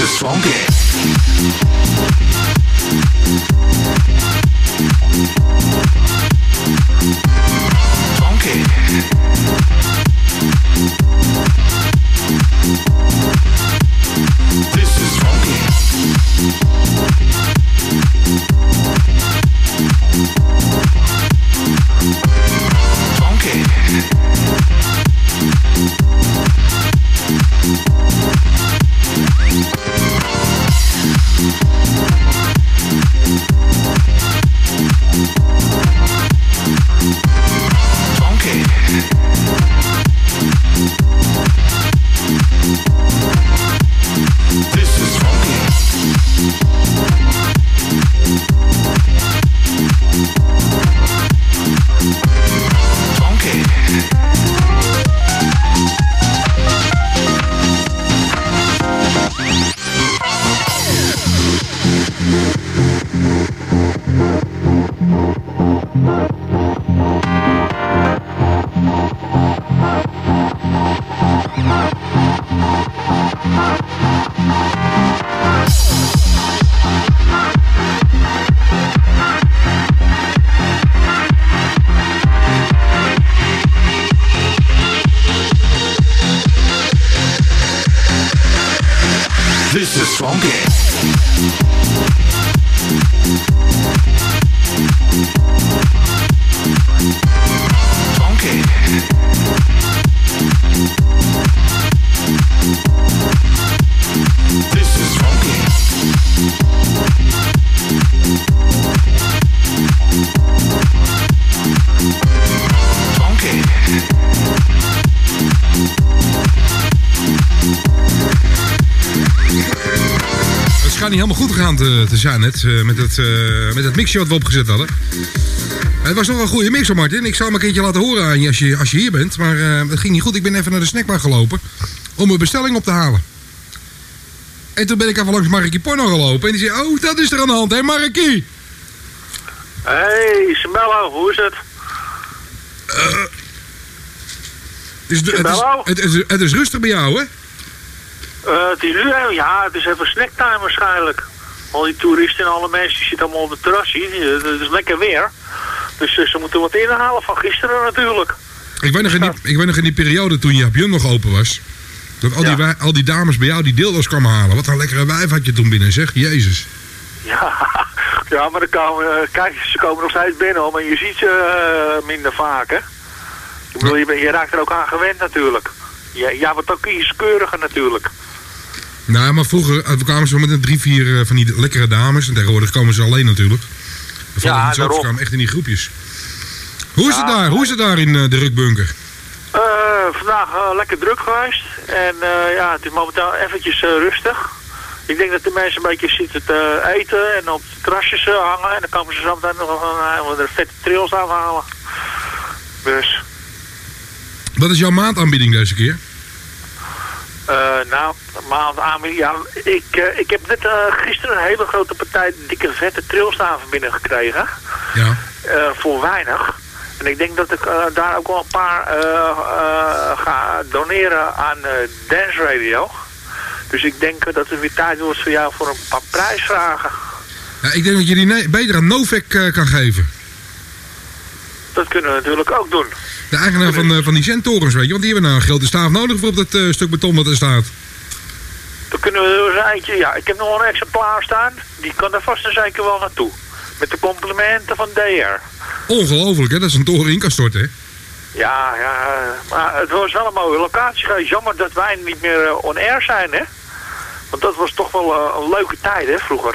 is funky. Funky. This is funky. Funky. This is funky. Funky. This is funky. Funky. Het schijnt niet helemaal goed gegaan te zijn net, met het mixje wat we opgezet hadden. Het was nog wel een goede mix, Martin. Ik zal hem een keertje laten horen aan je als je hier bent. Maar het ging niet goed. Ik ben even naar de snackbar gelopen om mijn bestelling op te halen. En toen ben ik even langs Markie Porno gelopen. En die zei, oh, dat is er aan de hand, hè Markie? Hey, Isabello, hoe is het? Het is rustig bij jou, hè? Het is nu, ja, het is even snacktime waarschijnlijk. Al die toeristen en alle mensen die zitten allemaal op het terrasje. Het is lekker weer. Dus ze moeten wat inhalen van gisteren natuurlijk. Ik weet nog in die periode toen Japjun nog open was. Dat al die dames bij jou die dildo's kwamen halen. Wat een lekkere wijf had je toen binnen, zeg. Jezus. Ja, maar kijk, ze komen nog steeds binnen, hoor, maar je ziet ze minder vaak, hè. Ik bedoel, je raakt er ook aan gewend natuurlijk. Jij wordt ook kieskeuriger natuurlijk. Nou, maar vroeger kwamen ze met 3-4 van die lekkere dames. En tegenwoordig komen ze alleen natuurlijk. Ja, ze kwamen echt in die groepjes. Hoe is het daar? Hoe is het daar in de Rukbunker? Vandaag lekker druk geweest. En ja, het is momenteel eventjes rustig. Ik denk dat de mensen een beetje zitten te eten en op de terrasjes hangen. En dan komen ze zo meteen nog een vette trails aanhalen. Dus. Wat is jouw maandaanbieding deze keer? Nou, maandaanbieding, ja, ik heb net gisteren een hele grote partij dikke vette trailstaven binnengekregen. Ja. Voor weinig. En ik denk dat ik daar ook wel een paar ga doneren aan Dance Radio. Dus ik denk dat het weer tijd wordt voor jou voor een paar prijsvragen. Ja, ik denk dat je die beter aan Novek kan geven. Dat kunnen we natuurlijk ook doen. De eigenaar van die zendtorens, weet je. Want die hebben nou een grote staaf nodig voor op dat stuk beton wat er staat. Dan kunnen we er eens eentje... Ja, ik heb nog wel een exemplaar staan. Die kan er vast en zeker wel naartoe. Met de complimenten van DR. Ongelooflijk, hè? Dat is een toren in kan storten, hè? Ja, maar het was wel een mooie locatie. Jammer dat wij niet meer on-air zijn, hè? Want dat was toch wel een leuke tijd, hè, vroeger.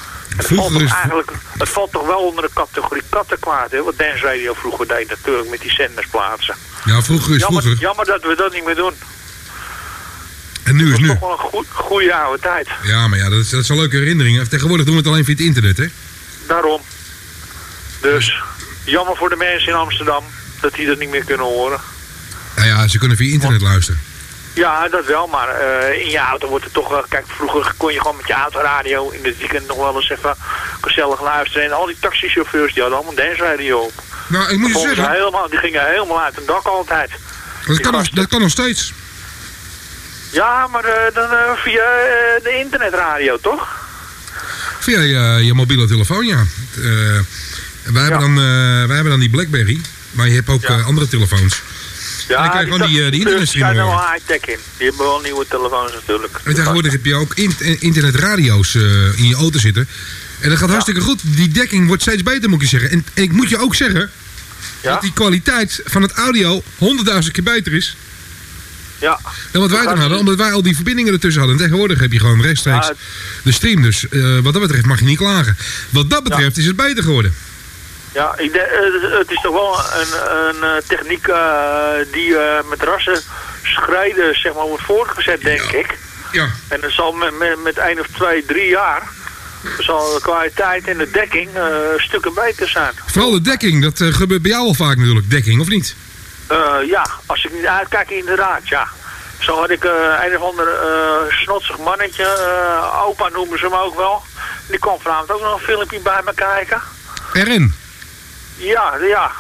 Het valt toch wel onder de categorie kattenkwaad, hè? Wat Dance Radio vroeger deed natuurlijk met die zenders plaatsen. Ja, vroeger is vroeger. Jammer dat we dat niet meer doen. En nu is nu. Dat is toch wel een goede oude tijd. Ja, maar ja, dat is een leuke herinnering. Tegenwoordig doen we het alleen via het internet, hè? Daarom. Dus, jammer voor de mensen in Amsterdam dat die dat niet meer kunnen horen. Nou ja, ze kunnen via internet luisteren. Ja, dat wel, maar in je auto wordt het toch... kijk, vroeger kon je gewoon met je autoradio in het weekend nog wel eens even gezellig luisteren. En al die taxichauffeurs, die hadden allemaal Dance Radio op. Nou, ik moet je zeggen... Die gingen helemaal uit een dak altijd. Dat kan nog steeds. Ja, maar dan via de internetradio, toch? Via je mobiele telefoon, ja. Wij hebben dan die BlackBerry, maar je hebt ook andere telefoons. Ja, en dan krijg je gewoon die internetstream. Er zijn wel high-tech in. Die hebben wel nieuwe telefoons natuurlijk. En tegenwoordig heb je ook internetradio's in je auto zitten. En dat gaat hartstikke goed. Die dekking wordt steeds beter, moet ik zeggen. En ik moet je ook zeggen dat die kwaliteit van het audio 100.000 keer beter is. Ja. Dan wat wij dan hadden, omdat wij al die verbindingen ertussen hadden. En tegenwoordig heb je gewoon rechtstreeks de stream. Dus wat dat betreft mag je niet klagen. Wat dat betreft is het beter geworden. Ja, het is toch wel een techniek die met rassen schreden, zeg maar, wordt voortgezet, denk ik. Ja. En dat zal met 1 of 2, 3 jaar zal de kwaliteit en de dekking stukken beter zijn. Vooral de dekking, dat gebeurt bij jou al vaak natuurlijk, dekking, of niet? Ja, als ik niet uitkijk, inderdaad, ja. Zo had ik een of ander snotsig mannetje, opa noemen ze hem ook wel. Die kwam vanavond ook nog een filmpje bij me kijken. Erin? Ja,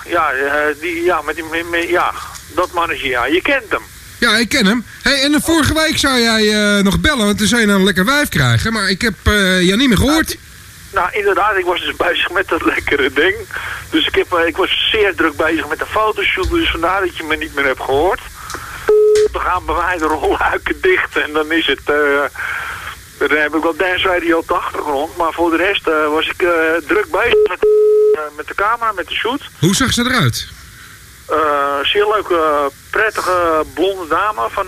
dat mannetje, ja. Je kent hem. Ja, ik ken hem. Hey, en vorige week zou jij nog bellen, want toen zou je nou een lekker wijf krijgen. Maar ik heb jou niet meer gehoord. Nou, inderdaad, ik was dus bezig met dat lekkere ding. Dus ik was zeer druk bezig met de fotoshoot, dus vandaar dat je me niet meer hebt gehoord. We gaan bij mij de rolluiken dicht en dan is het... dan heb ik wel Dance Radio op de achtergrond, maar voor de rest was ik druk bezig met de camera, met de shoot. Hoe zag ze eruit? Zeer leuke, prettige blonde dame van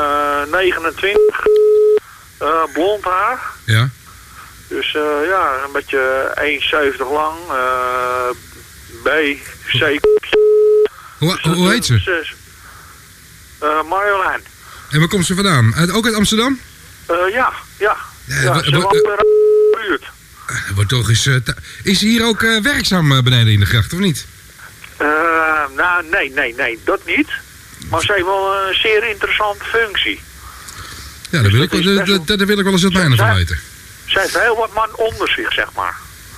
29. Blond haar. Ja. Dus een beetje 1,70 lang. B, C. Hoe heet ze? Marjolein. En waar komt ze vandaan? Ook uit Amsterdam? Ja. Ze woont in de buurt. Wordt toch eens, is ze hier ook werkzaam beneden in de gracht, of niet? Nou, nee, dat niet. Maar ze heeft wel een zeer interessante functie. Ja, daar wil ik wel eens het mijne van weten. Zij heeft heel wat man onder zich, zeg maar.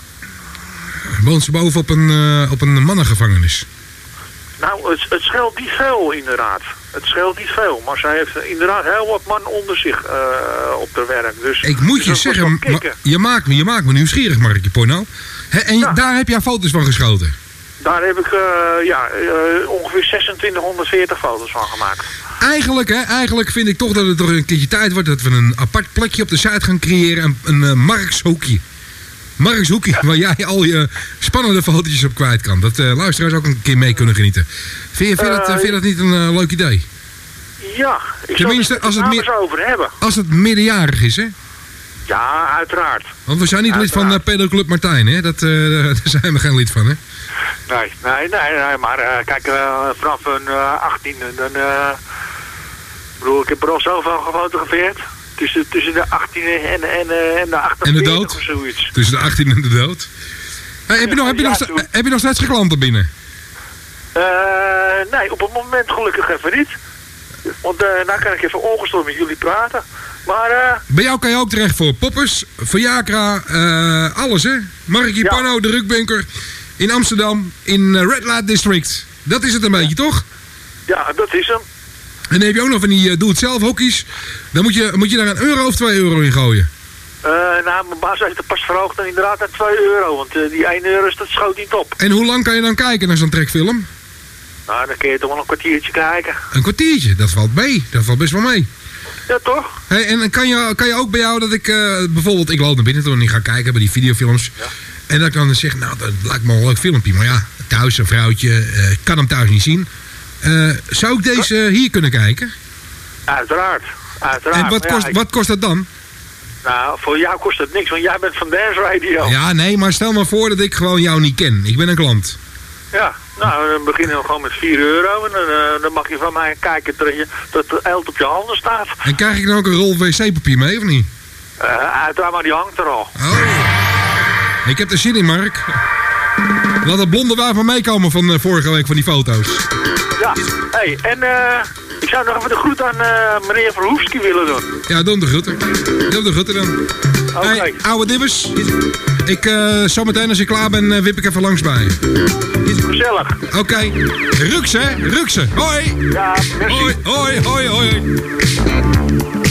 Woont ze boven op een mannengevangenis? Nou, het scheelt niet veel, inderdaad. Het scheelt niet veel, maar zij heeft inderdaad heel wat man onder zich op haar werk. Dus, ik moet je zeggen, je maakt me nieuwsgierig, Markje Porno. En daar heb jij foto's van geschoten? Daar heb ik ongeveer 2640 foto's van gemaakt. Eigenlijk vind ik toch dat het toch een keertje tijd wordt dat we een apart plekje op de site gaan creëren. Een Markshoekje. Markshoekje, waar jij al je spannende fotootjes op kwijt kan. Dat luisteraars ook een keer mee kunnen genieten. Vind je dat niet een leuk idee? Ja, ik tenminste, zal het er over hebben. Als het minderjarig is, hè? Ja, uiteraard. Want we zijn niet lid van Pedoclub Martijn, hè? Daar zijn we geen lid van, hè? Nee, maar kijk, vanaf een 18e, dan... ik heb er al zoveel gefotografeerd. Tussen de 18e en de 48 en de dood? Of zoiets. Tussen de 18e en de dood? Hey, heb je nog steeds geen klanten binnen? Nee, op het moment gelukkig even niet. Want nou kan ik even ongestoord met jullie praten. Maar... bij jou kan je ook terecht voor Poppers, voor Jacra, alles hè? Markie Pano, de Rukbunker, in Amsterdam, in Red Light District. Dat is het een beetje, toch? Ja, dat is hem. En dan heb je ook nog van die doe-het-zelf hokkies. Dan moet je daar €1 of €2 in gooien. Nou, mijn baas heeft het pas verhoogd en inderdaad naar €2. Want die €1, dat schoot niet op. En hoe lang kan je dan kijken naar zo'n trekfilm? Nou, dan kun je toch wel een kwartiertje kijken. Een kwartiertje? Dat valt mee. Dat valt best wel mee. Ja, toch? Hey, en kan je ook bij jou dat ik bijvoorbeeld, ik loop naar binnen toe en ik ga kijken bij die videofilms. Ja. En dat ik dan zeg, nou, dat lijkt me een leuk filmpje. Maar ja, thuis een vrouwtje, kan hem thuis niet zien. Zou ik deze hier kunnen kijken? Uiteraard. En wat kost dat dan? Nou, voor jou kost het niks, want jij bent van Dance Radio. Ja, nee, maar stel maar voor dat ik gewoon jou niet ken. Ik ben een klant. Ja, nou, dan beginnen we gewoon met €4. En dan mag je van mij kijken dat het eilt op je handen staat. En krijg ik dan ook een rol wc-papier mee, of niet? Uiteraard, maar die hangt er al. Oh. Ik heb er zin in, Mark. Laat dat blonde waar van meekomen van vorige week van die foto's. Ja, hey, en ik zou nog even de groet aan meneer Verhoefski willen doen. Ja, doe hem de groeten. Doe hem de groeten dan. Oké. Hey, ouwe dibbers. Zometeen als ik klaar ben, wip ik even langs bij je. Gezellig. Oké. Rukse, hè? Rukse. Hoi. Ja, merci. Hoi.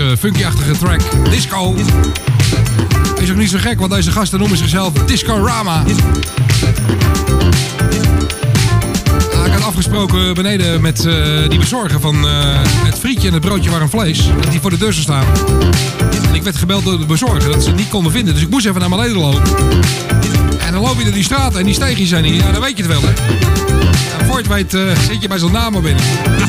funky-achtige track. Disco. Is ook niet zo gek, want deze gasten noemen zichzelf Discorama. Ik had afgesproken beneden met die bezorger van het frietje en het broodje warm vlees. Dat die voor de deur zou staan. En ik werd gebeld door de bezorger dat ze het niet konden vinden. Dus ik moest even naar beneden lopen. En dan loop je door die straat en die steegjes zijn hier. Ja, dan weet je het wel, hè. En voor je het weet zit je bij zo'n naam binnen.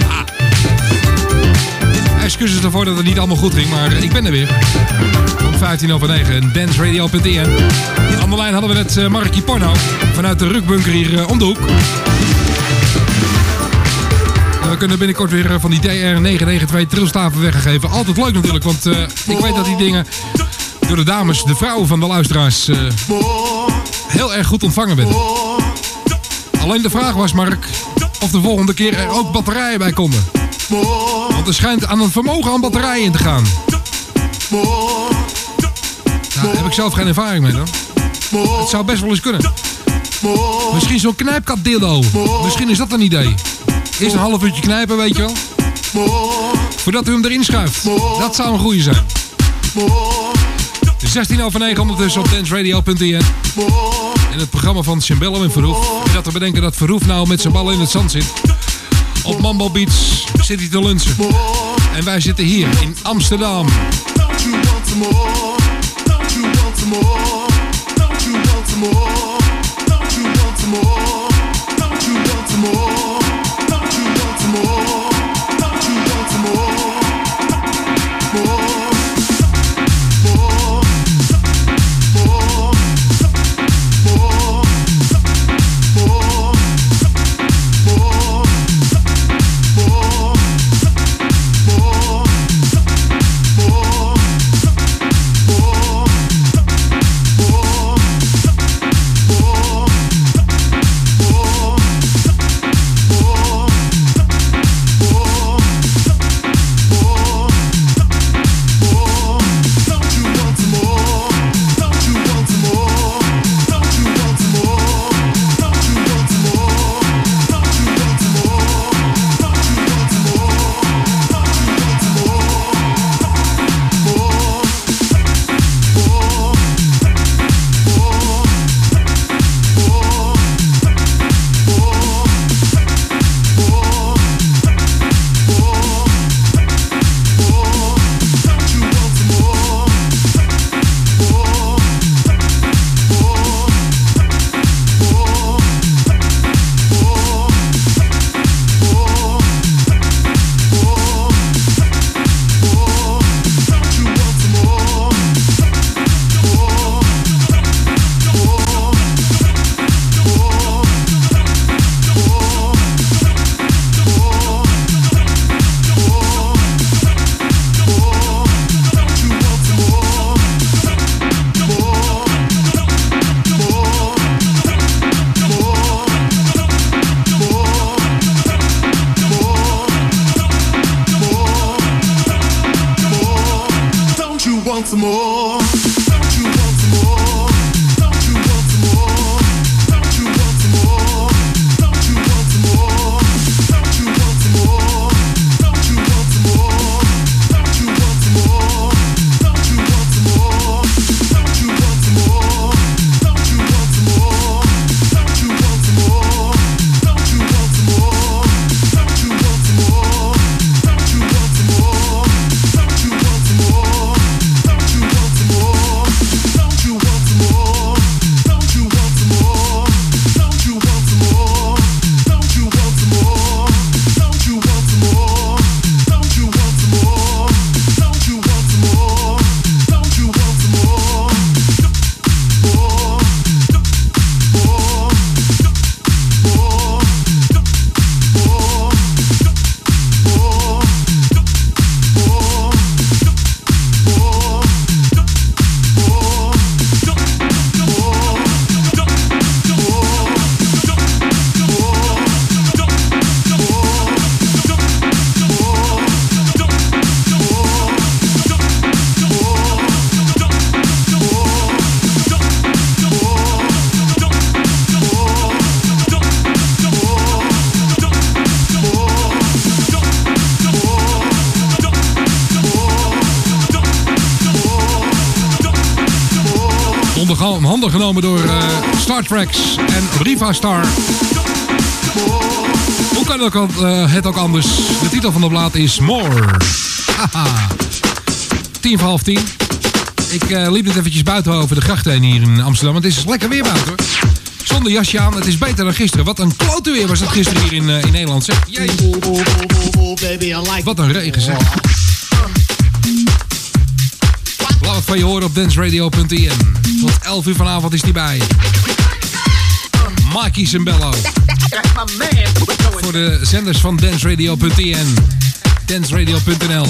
Excuses ervoor dat het niet allemaal goed ging, maar ik ben er weer. Om 9:15 danceradio.nl. Aan de lijn hadden we net Markie Porno vanuit de Rukbunker hier om de hoek. We kunnen binnenkort weer van die DR992 trilstaven weggegeven. Altijd leuk natuurlijk, want ik weet dat die dingen door de dames, de vrouwen van de luisteraars, heel erg goed ontvangen werden. Alleen de vraag was, Mark, of de volgende keer er ook batterijen bij konden. Want er schijnt aan een vermogen aan batterijen in te gaan. Nou, daar heb ik zelf geen ervaring mee dan. Het zou best wel eens kunnen. Misschien zo'n knijpkat dildo. Misschien is dat een idee. Eerst een half uurtje knijpen, weet je wel. Voordat u hem erin schuift. Dat zou een goeie zijn. 9:16 ondertussen op danceradio.nl. In het programma van Cimbello en Verhoef. En dat we bedenken dat Verhoef nou met zijn ballen in het zand zit. Op Mambo Beach zit hij te lunchen. En wij zitten hier in Amsterdam. Onder handen genomen door Star Treks en Riva Star. Hoe kan het ook anders? De titel van de plaat is More. Haha. 10:50. Ik liep net eventjes buiten over de gracht heen hier in Amsterdam. Want het is lekker weer buiten hoor. Zonder jasje aan, het is beter dan gisteren. Wat een klote weer was het gisteren hier in Nederland zeg. Wat een regen zeg. Laat het van je horen op danceradio.in. Tot 11 uur vanavond is die bij je. Mikey Cimbello. Voor de zenders van danceradio.in. danceradio.nl.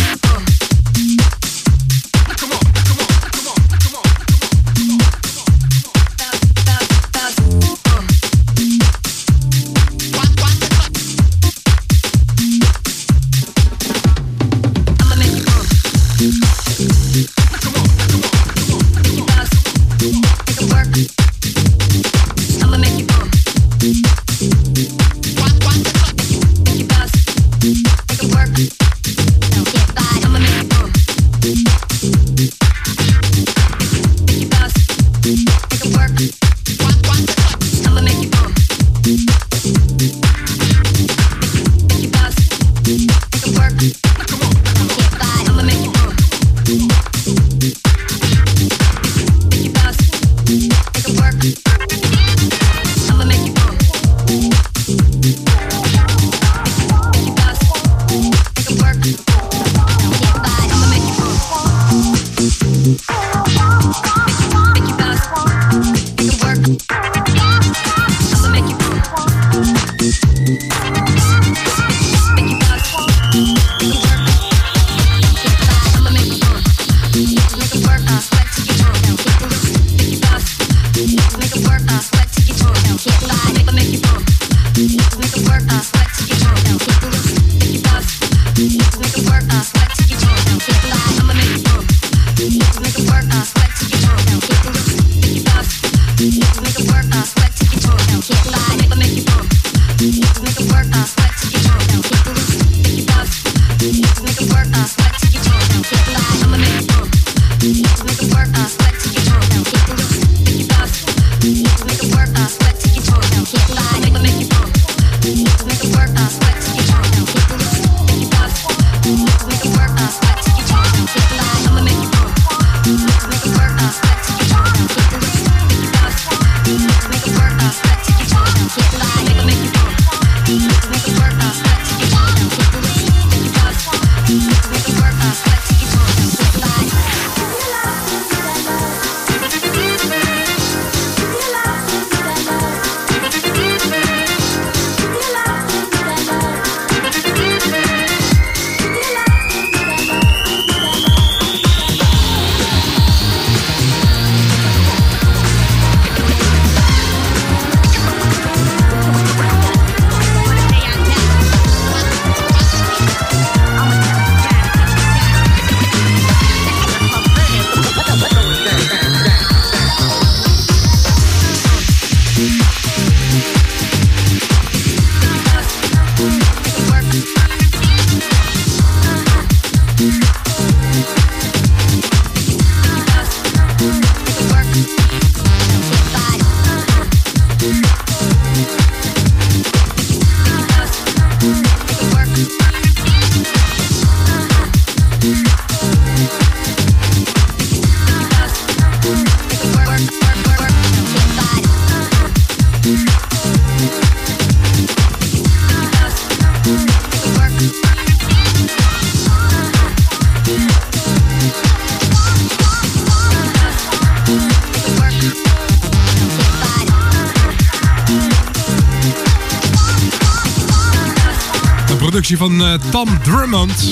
Van Tom Drummond.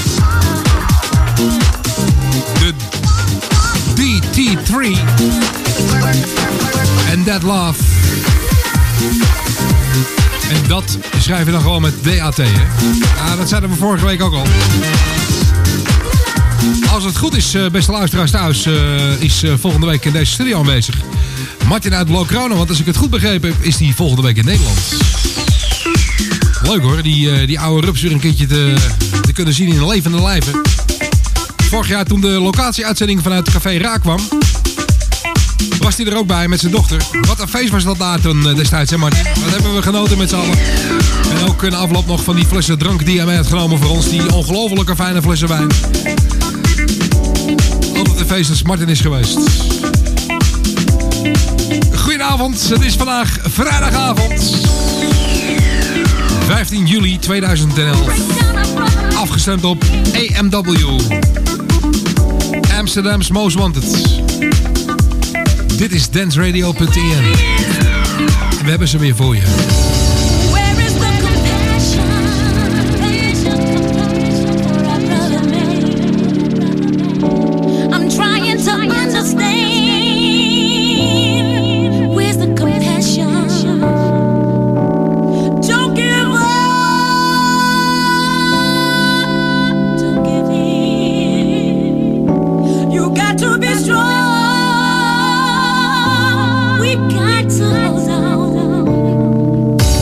De DT3. En That Love. En dat schrijf je dan gewoon met DAT, hè? Ja, dat zeiden we vorige week ook al. Als het goed is, beste luisteraars thuis, is volgende week in deze studio aanwezig Martin uit Lokronen. Want als ik het goed begrepen heb, is die volgende week in Nederland. Leuk hoor, die oude rups weer een keertje te kunnen zien in een levende lijven. Vorig jaar toen de locatieuitzending vanuit Café Raak kwam, was hij er ook bij met zijn dochter. Wat een feest was dat daar toen destijds, hè Martin? Wat hebben we genoten met z'n allen. En ook een afloop nog van die flessen drank die hij mee had genomen voor ons. Die ongelofelijke fijne flessen wijn. Altijd een feest als Martin is geweest. Goedenavond, het is vandaag vrijdagavond. 15 juli 2011. Afgestemd op AMW. Amsterdam's Most Wanted. Dit is danceradio.nl. En we hebben ze weer voor je. Got to hold on.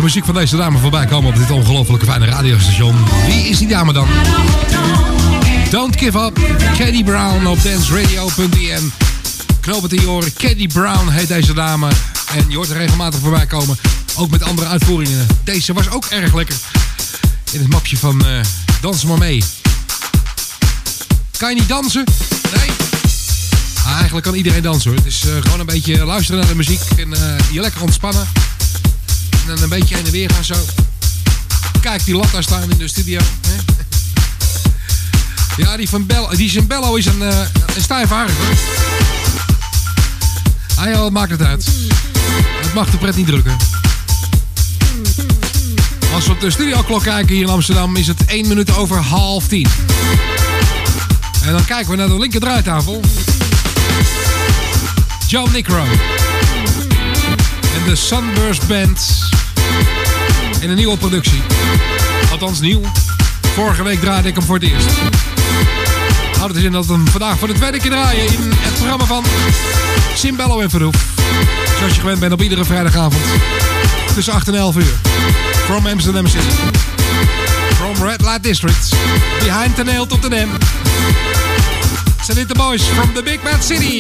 muziek van deze dame voorbij komen op dit ongelofelijke fijne radiostation. Wie is die dame dan? Don't Give Up, Caddy Brown op danceradio.nl. Knoop het in je oren, Caddy Brown heet deze dame. En je hoort er regelmatig voorbij komen, ook met andere uitvoeringen. Deze was ook erg lekker. In het mapje van Dans maar mee. Kan je niet dansen? Nee. Eigenlijk kan iedereen dansen hoor. Het is gewoon een beetje luisteren naar de muziek en je lekker ontspannen. En dan een beetje heen en weer gaan zo. Kijk die lat daar staan in de studio. Hè? Ja, die Zimbello is een stijfharig hoor. Ah ja, wat maakt het uit? Het mag de pret niet drukken. Als we op de studioklok kijken hier in Amsterdam is het 1 minuut over 9:30. En dan kijken we naar de linker draaitafel. Joe Nicro. En de Sunburst Band. In een nieuwe productie. Althans nieuw. Vorige week draaide ik hem voor het eerst. Houdt het in dat we hem vandaag voor de tweede keer draaien in het programma van Zimbello en Verhoef. Zoals je gewend bent op iedere vrijdagavond. Tussen 8 en 11 uur. From Amsterdam City. From Red Light District. Behind the nail tot de dam. Zijn dit de boys from the Big Bad City.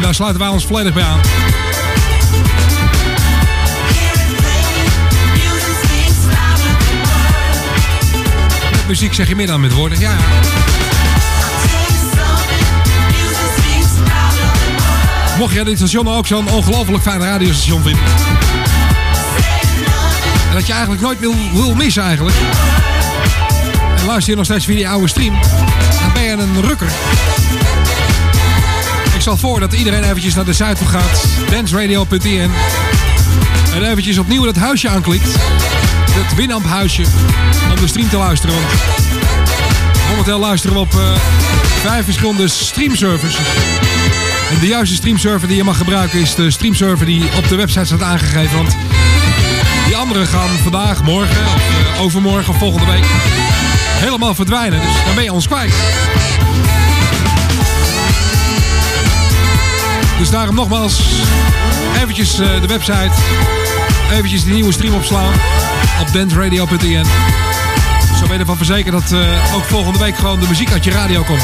daar sluiten wij ons volledig bij aan. Met muziek zeg je meer dan met woorden. Ja. Mocht jij dit station ook zo'n ongelooflijk fijn radiostation vinden. En dat je eigenlijk nooit wil missen eigenlijk. En luister je nog steeds via die oude stream. Dan ben je een rukker. Ik stel voor dat iedereen eventjes naar de site toe gaat. danceradio.nl. En eventjes opnieuw dat huisje aanklikt. Het Winamp huisje. Om de stream te luisteren. Want momenteel luisteren we op 5 verschillende streamservers. En de juiste streamserver die je mag gebruiken is de streamserver die op de website staat aangegeven. Want die andere gaan vandaag, morgen of overmorgen of volgende week helemaal verdwijnen. Dus dan ben je ons kwijt. Dus daarom nogmaals eventjes de website, eventjes die nieuwe stream opslaan op danceradio.nl. Zo ben je ervan verzekerd dat ook volgende week gewoon de muziek uit je radio komt.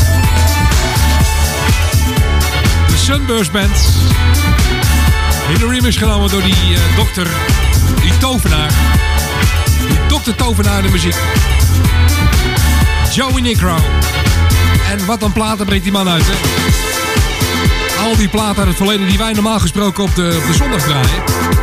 Sunburst Band. In de remix genomen door die dokter, die tovenaar. Die dokter tovenaar de muziek. Joey Negro. En wat een platen brengt die man uit, hè? Al die platen uit het verleden die wij normaal gesproken op de zondag draaien.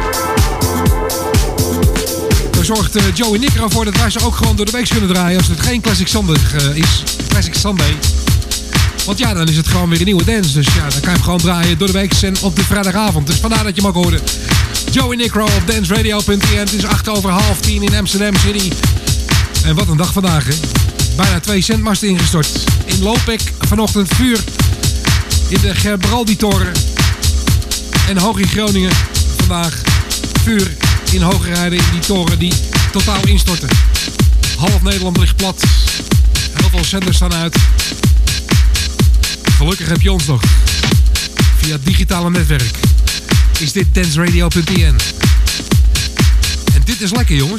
Daar zorgt Joey Negro ervoor dat wij ze ook gewoon door de week kunnen draaien als het geen Classic Sunday is. Classic Sunday. Want ja, dan is het gewoon weer een nieuwe dance. Dus ja, dan kan je hem gewoon draaien door de week en op de vrijdagavond. Dus vandaar dat je hem ook hoorde. Joey Negro op danceradio.nl. Het is 9:08 in Amsterdam City. En wat een dag vandaag, hè. Bijna 2 centmasten ingestort. In Lopik vanochtend vuur in de Gerbraldi-toren. En hoog in Groningen vandaag vuur in Hoogrijden in die toren die totaal instorten. Half Nederland ligt plat. Heel veel zenders staan uit. Gelukkig heb je ons nog. Via het digitale netwerk is dit danceradio.nl. En dit is lekker, jongens.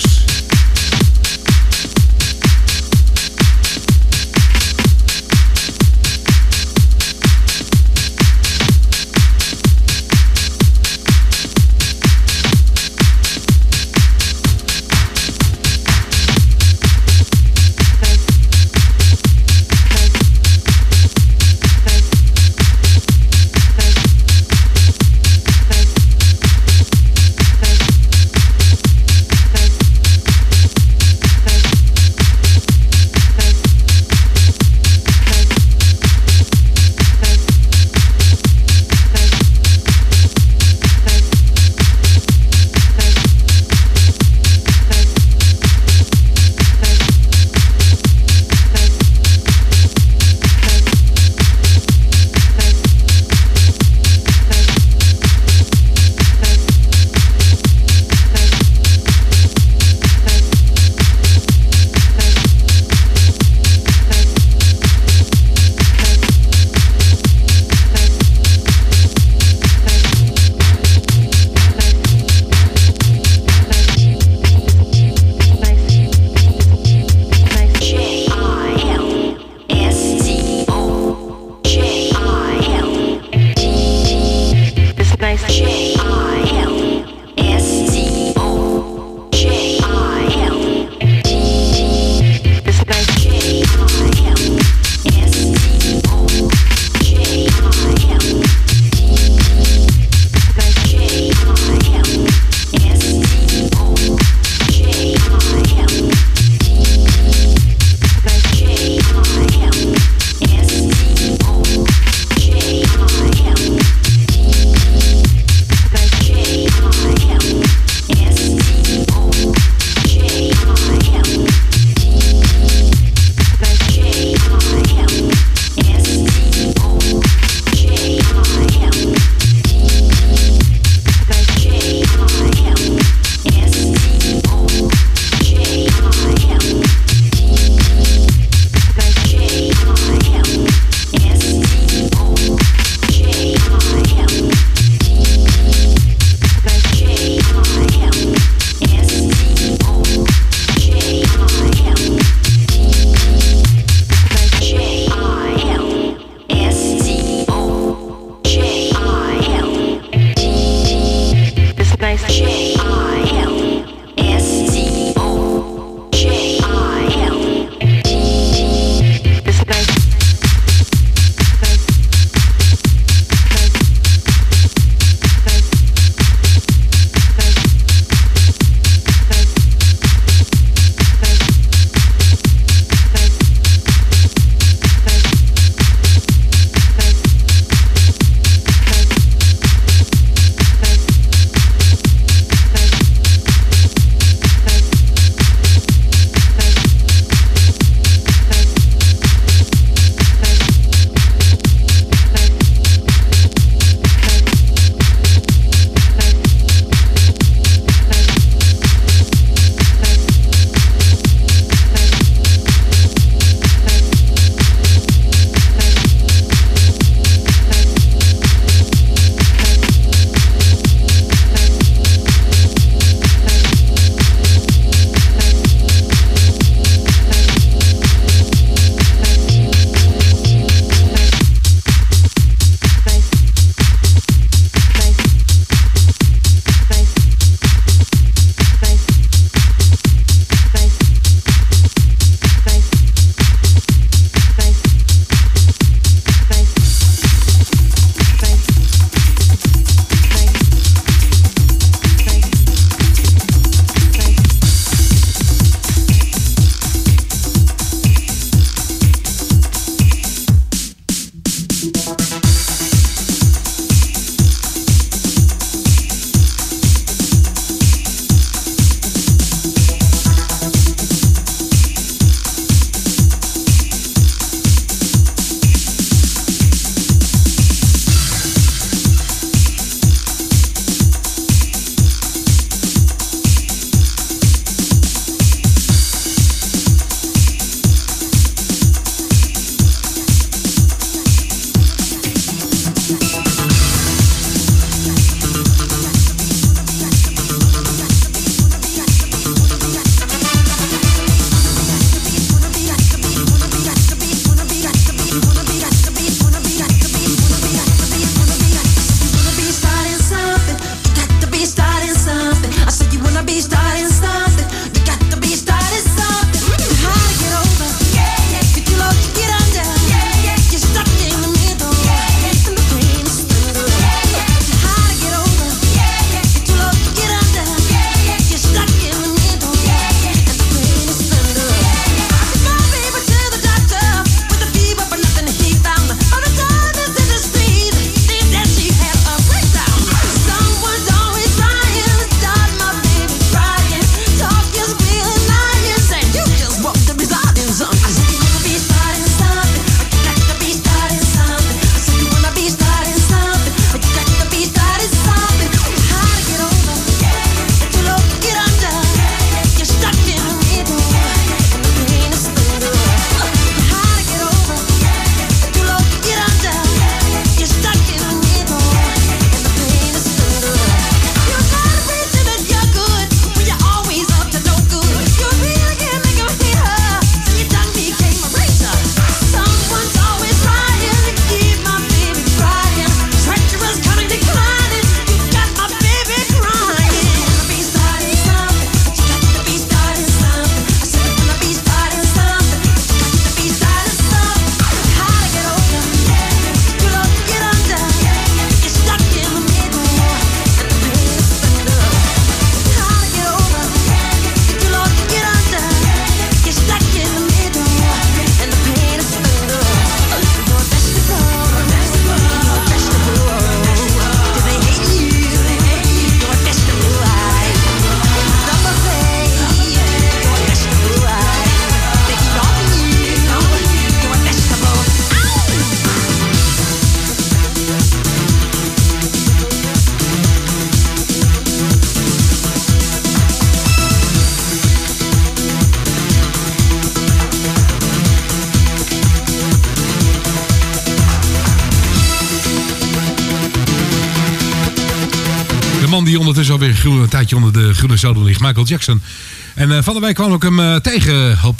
Die ondertussen alweer een tijdje onder de groene zoden ligt, Michael Jackson. En van de week kwam ik hem tegen op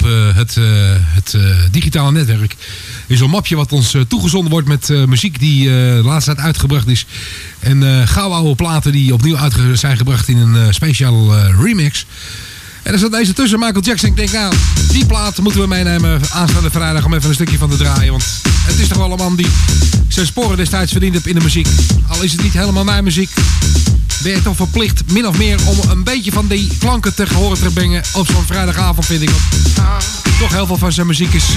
het digitale netwerk. Er is een mapje wat ons toegezonden wordt met muziek die de laatste tijd uitgebracht is. En gouden oude platen die opnieuw uit zijn gebracht in een speciale remix. En er zat deze tussen, Michael Jackson. Ik denk, nou, die plaat moeten we meenemen aanstaande vrijdag om even een stukje van te draaien. Want het is toch wel een man die zijn sporen destijds verdiend heeft in de muziek. Al is het niet helemaal mijn muziek, ben je toch verplicht, min of meer, om een beetje van die klanken te horen te brengen op zo'n vrijdagavond, vind ik. Want toch heel veel van zijn muziek is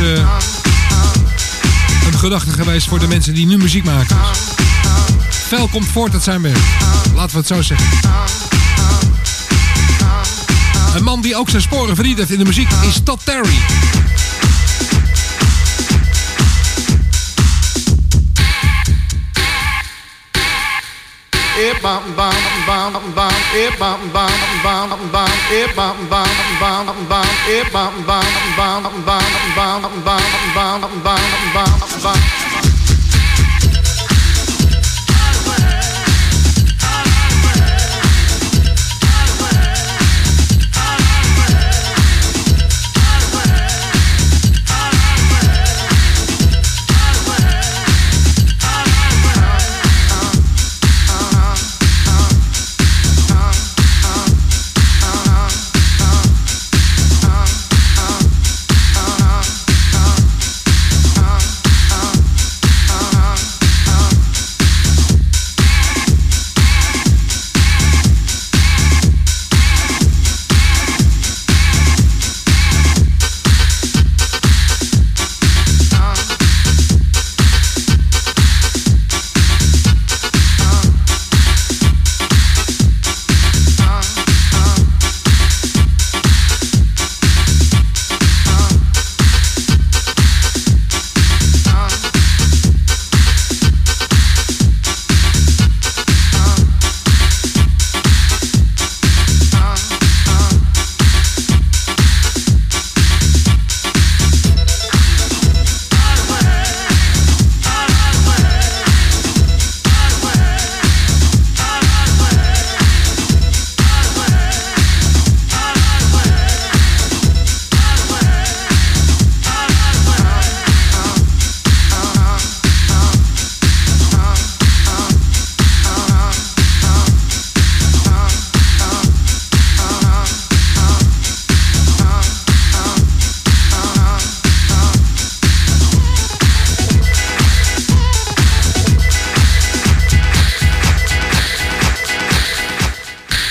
een gedachte geweest voor de mensen die nu muziek maken. Veel komt voort uit zijn werk. Laten we het zo zeggen. Een man die ook zijn sporen verdiend heeft in de muziek is Todd Terry.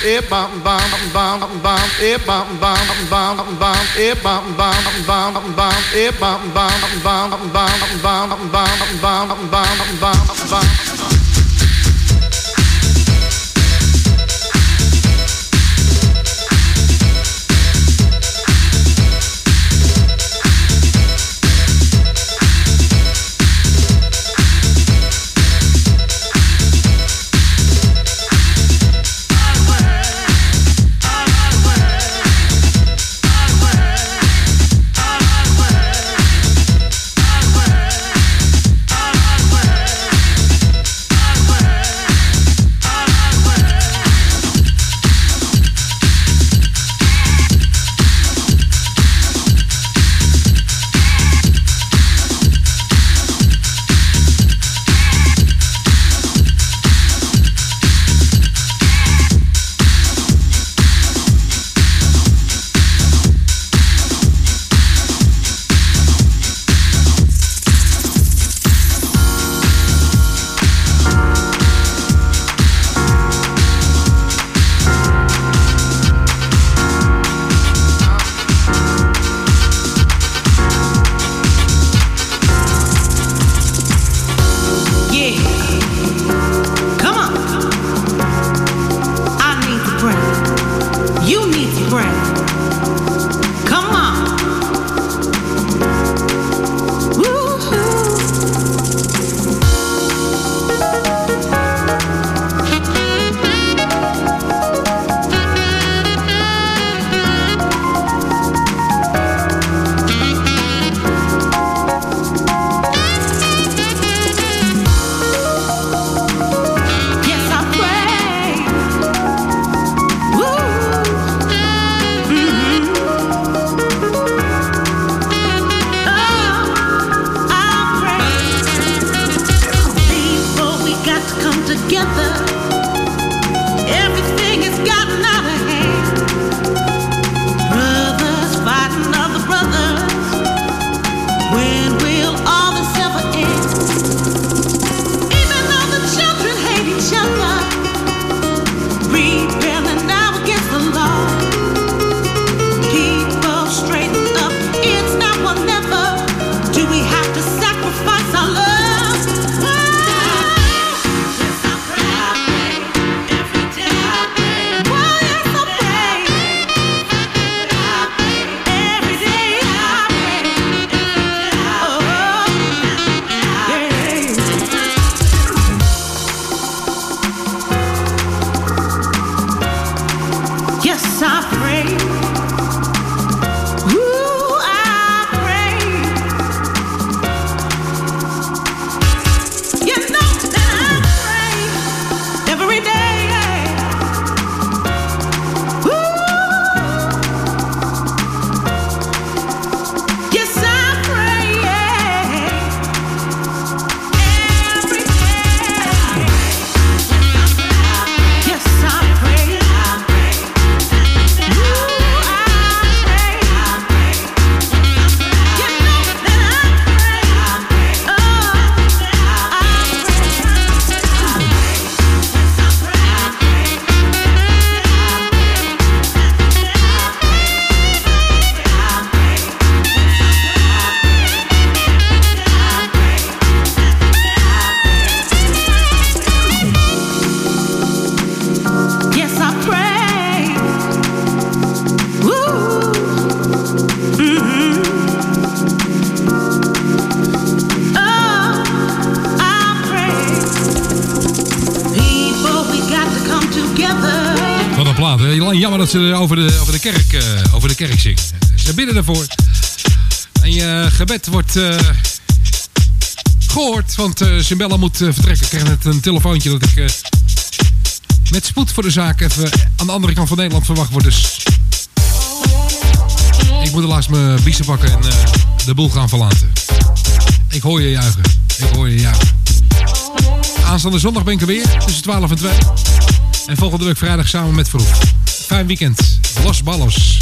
Jammer dat ze over de kerk zingen. Ze bidden ervoor. En je gebed wordt gehoord, want Simbella moet vertrekken. Ik kreeg net een telefoontje dat ik met spoed voor de zaak even aan de andere kant van Nederland verwacht word. Dus ik moet helaas mijn biezen pakken en de boel gaan verlaten. Ik hoor je juichen. Aanstaande zondag ben ik er weer, tussen 12 en 2. En volgende week vrijdag samen met Vroeg. Fijn weekend. Los ballos.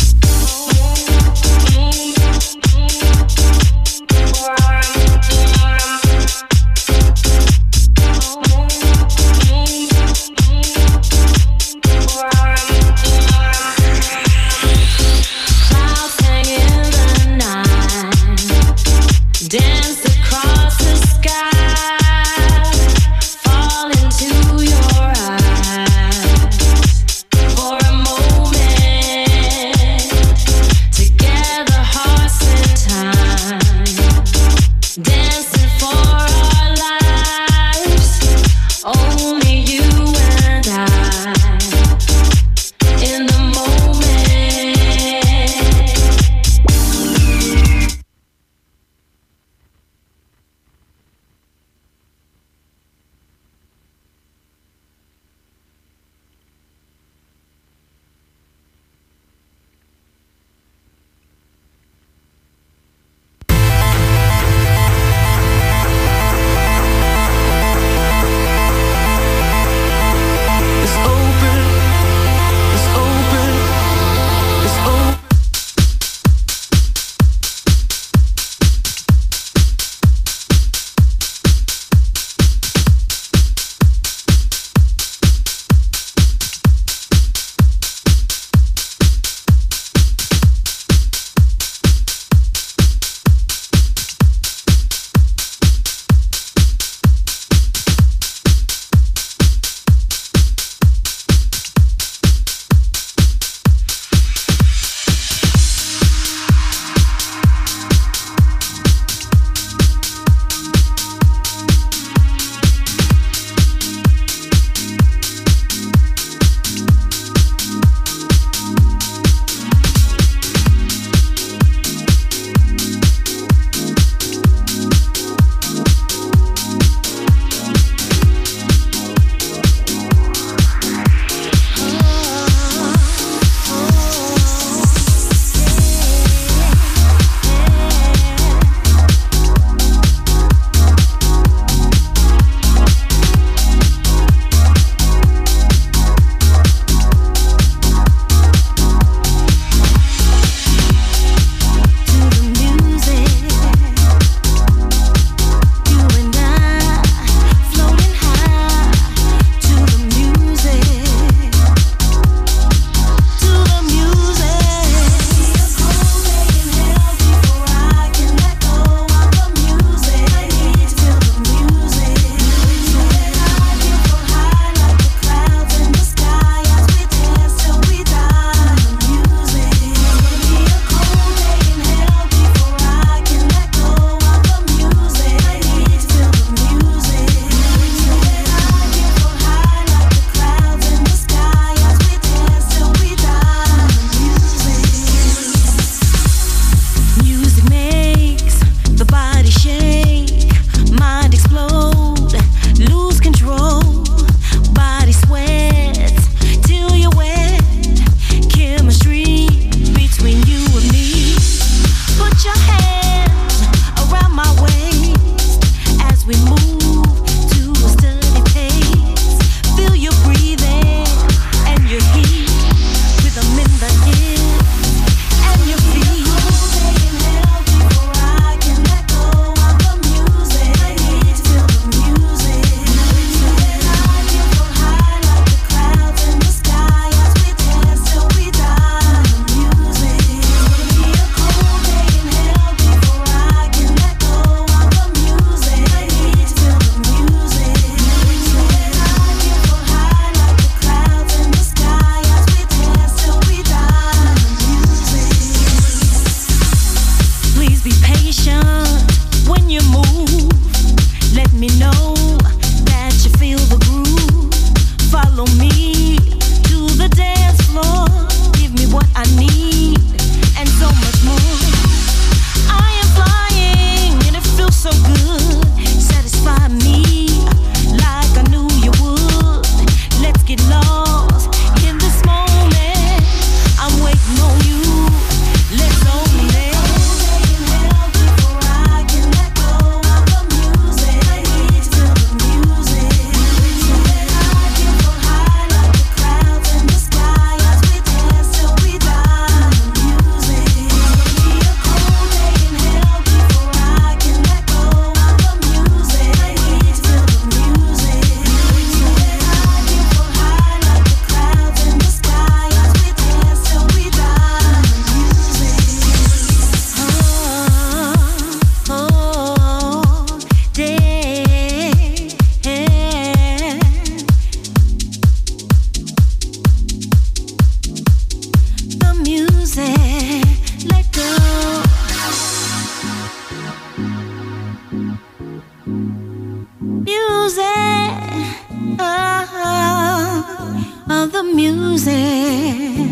of the music.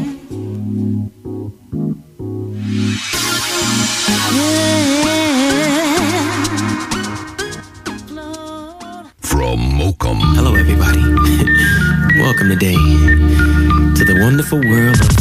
From Mokum. Hello, everybody. Welcome today to the wonderful world of